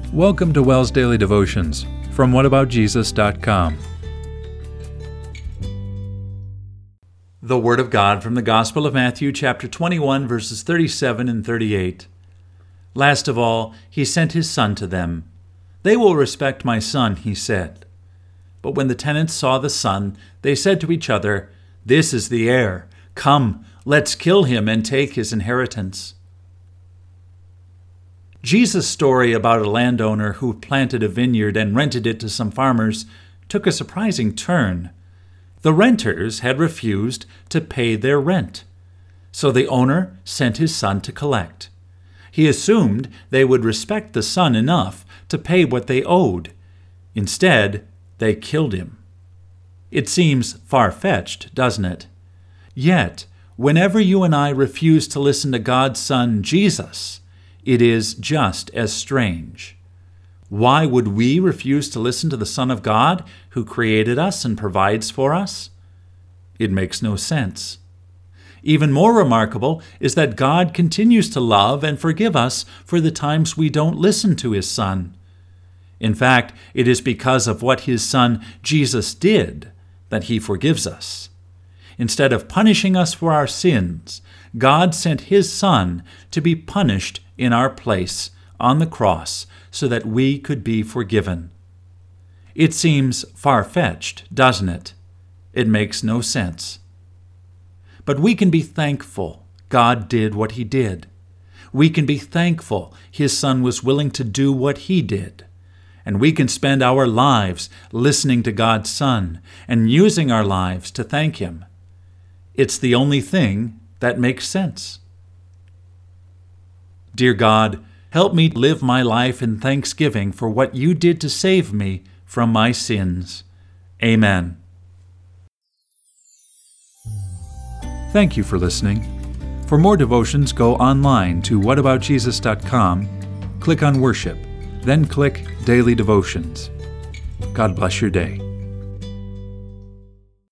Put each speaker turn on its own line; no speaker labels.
Welcome to WELS Daily Devotions from whataboutjesus.com. The Word of God from the Gospel of Matthew, chapter 21, verses 37 and 38. Last of all, he sent his son to them. They will respect my son, he said. But when the tenants saw the son, they said to each other, "This is the heir. Come, let's kill him and take his inheritance." Jesus' story about a landowner who planted a vineyard and rented it to some farmers took a surprising turn. The renters had refused to pay their rent, so the owner sent his son to collect. He assumed they would respect the son enough to pay what they owed. Instead, they killed him. It seems far-fetched, doesn't it? Yet, whenever you and I refuse to listen to God's Son, Jesus, it is just as strange. Why would we refuse to listen to the Son of God who created us and provides for us? It makes no sense. Even more remarkable is that God continues to love and forgive us for the times we don't listen to His Son. In fact, it is because of what His Son Jesus did that He forgives us. Instead of punishing us for our sins, God sent His Son to be punished in our place on the cross so that we could be forgiven. It seems far-fetched, doesn't it? It makes no sense. But we can be thankful God did what He did. We can be thankful His Son was willing to do what He did. And we can spend our lives listening to God's Son and using our lives to thank Him. It's the only thing that makes sense. Dear God, help me live my life in thanksgiving for what You did to save me from my sins. Amen. Thank you for listening. For more devotions, go online to whataboutjesus.com, click on Worship, then click Daily Devotions. God bless your day.